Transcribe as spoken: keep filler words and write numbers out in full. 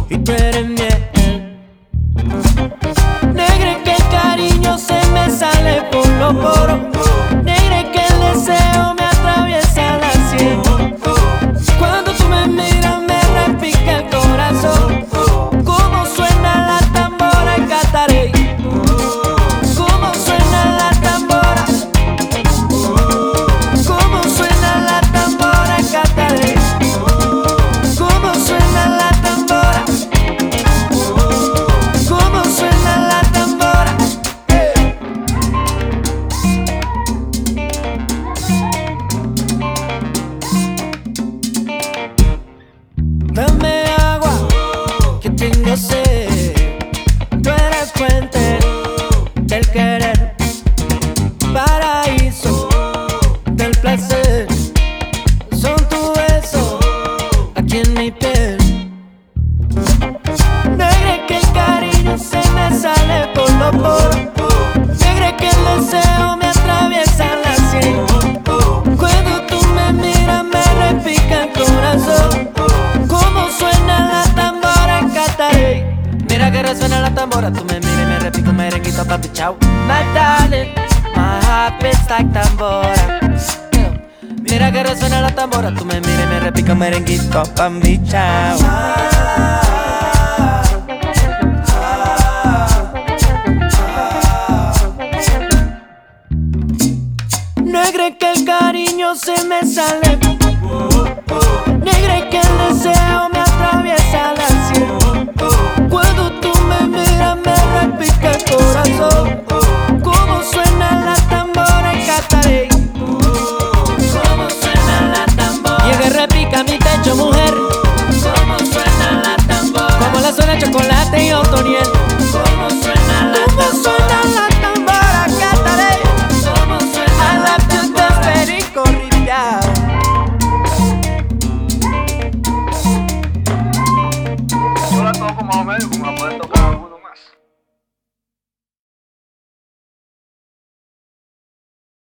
y tú eres miel. Negra, que el cariño se me sale por los poros. Negra, que el deseo me atraviesa la sien. Cuando tú me miras me repica el corazón. Como suena la tambora en Catarey. Como suena la tambora. Como suena la tambora en Catarey. Como suena la tambora. Como suena la tambora. Dame agua, que tengo sed. Tú eres fuente del querer, paraíso del placer. Son tu beso aquí en mi piel. Negra, que el cariño se me sale por los poros. Negra, que el deseo me atraviesa la sien. Cuando tú me miras me repica el corazón. Como suena la tambora en Catarey. Mira que resuena la tambora, tú me miras y me repico merenguito, papi, chao. My darling, my heart beats like tambora. Mira que resuena la tambora, tú me miras y me repico merenguito, papi, chao. Negra, que el cariño se me sale. Negra, que el deseo me atraviesa la sien. Cuando tú me miras me repica el corazón. Como suena la tambora en Catarey. Como suena la tambora. Llega y repica mi techo, mujer. Como suena la tambora. Como la suena Chocolate y Otoniel. Como suena la tambora. Como suena la tambora en Catarey. Como suena I love you de perico ripiao. Yo la toco más o menos como